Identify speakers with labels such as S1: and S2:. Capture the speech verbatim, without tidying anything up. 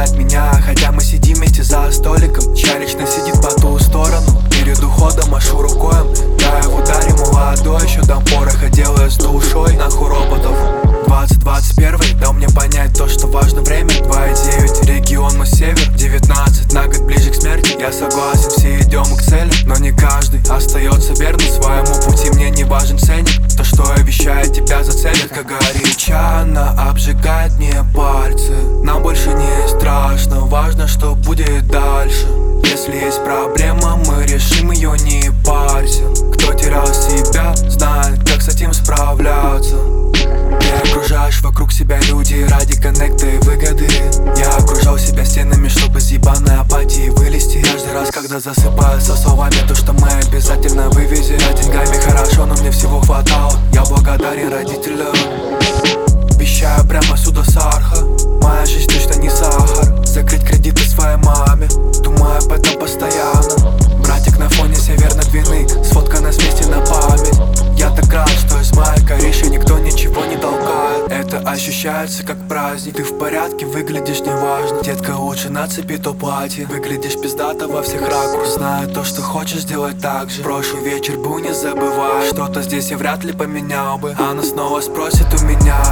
S1: знает меня, хотя мы сидим вместе за столиком. Чья лично сидит по ту сторону. Перед уходом машу рукой, да я в ударе молодой. Еще дам пороха, делаю с душой. Нахуй роботов. Двадцать двадцать первый дал мне понять то, что важно время. Два и девять, регион мой север. Девятнадцать, на год ближе к смерти. Я согласен, все идем к цели, но не каждый остается верным своему пути. Мне не важен ценник, то, что обещает, тебя заценит. Как горячана обжигает мне пальцы. Нам больше не страшно, важно, что будет дальше. Если есть проблема, мы решим ее, не парься. Кто терял себя, знает, как с этим справляться. Ты окружаешь вокруг себя люди ради коннекта и выгоды. Я окружал себя стенами, чтобы с ебаной апатии вылезти. Каждый раз, когда засыпаю со словами то, что мы обязательно вывезем. За деньгами хорошо, но мне всего хватало. Я благодарен родителям. Обещаю прямо сюда с арха. Моя жизнь точно не сахар. Закрыть кредиты своей маме, думаю об этом постоянно. Братик на фоне северной Двины, сфоткана с вместе на память. Я так рад, что из моей кориши никто ничего не толкает. Это ощущается как праздник. Ты в порядке, выглядишь неважно. Детка, лучше нацепи то платье. Выглядишь пиздато во всех ракурсах. Знаю то, что хочешь сделать так же. Прошлый вечер был, не забывай. Что-то здесь я вряд ли поменял бы. Она снова спросит у меня: